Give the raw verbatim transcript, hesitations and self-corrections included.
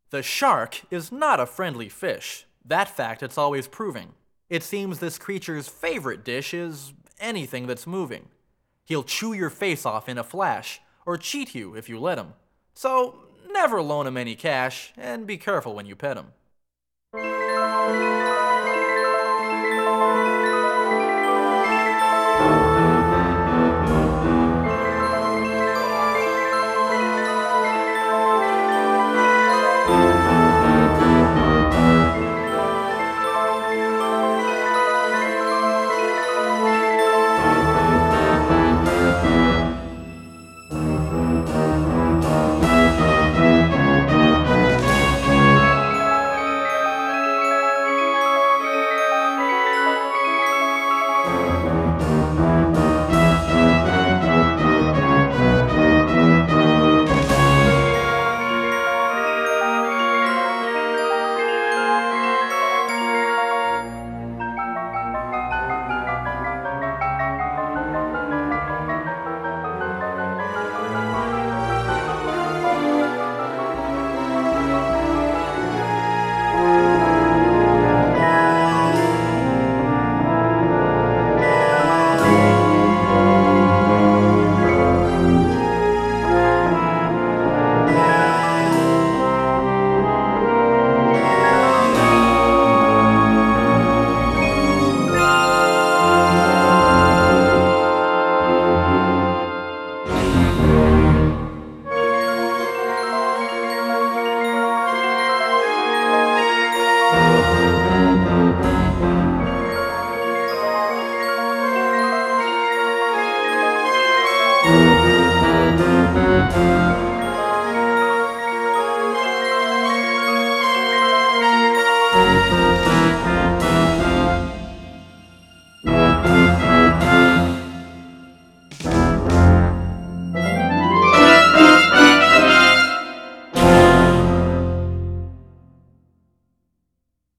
The shark is not a friendly fish. That fact it's always proving. It seems this creature's favorite dish is anything that's moving. He'll chew your face off in a flash, or cheat you if you let him. So never loan him any cash, and be careful when you pet him.